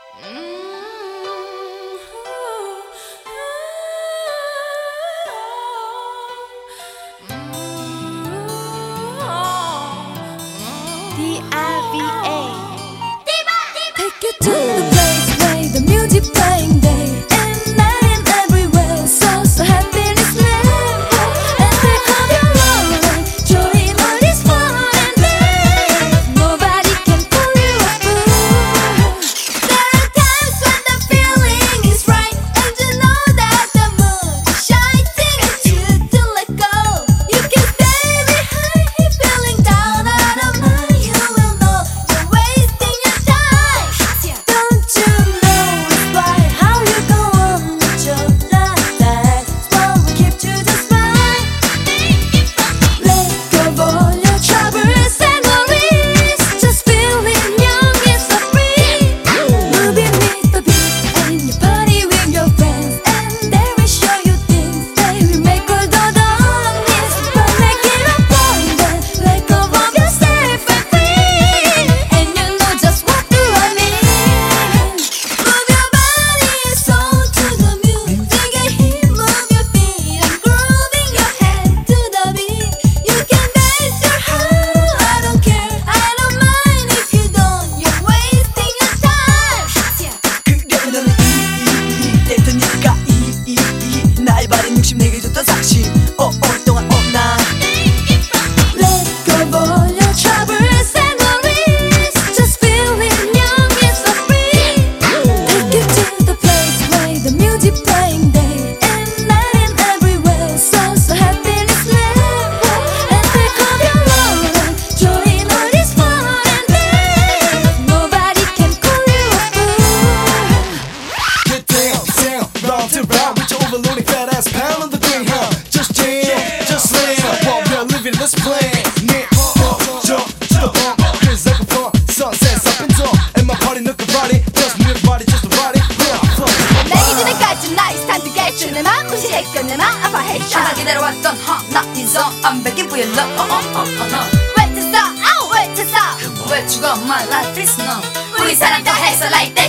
Take you to the place where the music playing day and night and everywhere. So happiness live and pick up your rolling, join all this fun and play. Nobody can pull you apart. There are times when the feeling is right and you know that the moon is shining at you to let go. You can stay behind if feeling down out of mind. You will know you're wasting your time. Don't you know it's right how you go on with your life? That's what will keep you just right. Let go of all your troubles and worries. Just feeling young and so free. Moving with the beat and you party with your friends, and they will show you things. They will make all the darkness, but make it a point then. Let go of yourself and free, and you know just what do I mean. Move your body and soul to the music and heat. Move your feet and grooving your head to the beat. You can dance your heart. I don't care, I don't mind if you don't. You're wasting your time. 그래 너는 이 때니까 이 나의 바른 욕심 내게 줬던 상심 오랫동안 나 Let go of all your troubles and worries. Just feeling young and so free. Take you to the place where the music playing day and night and everywhere. So happiness live and pick up your rolling, join all this fun and play. Nobody can call you a fool. Get down, down, round and round with your overloading fat ass pound on the thing, huh? Just jam, just slam while we're living this plan. Yeah, jump, here's like a fun sunset's up and down, and my party look body, just move your body, just the body. 내기 전에까지 나의 스타트 개추 내 맘 무시했던 내 맘 아파해. 하나 기다려왔던 나 인성 안 베낀 부연 너 왜 tes어? 왜 tes어? 왜 죽어 my life is no 우리 사랑 다 해서 like that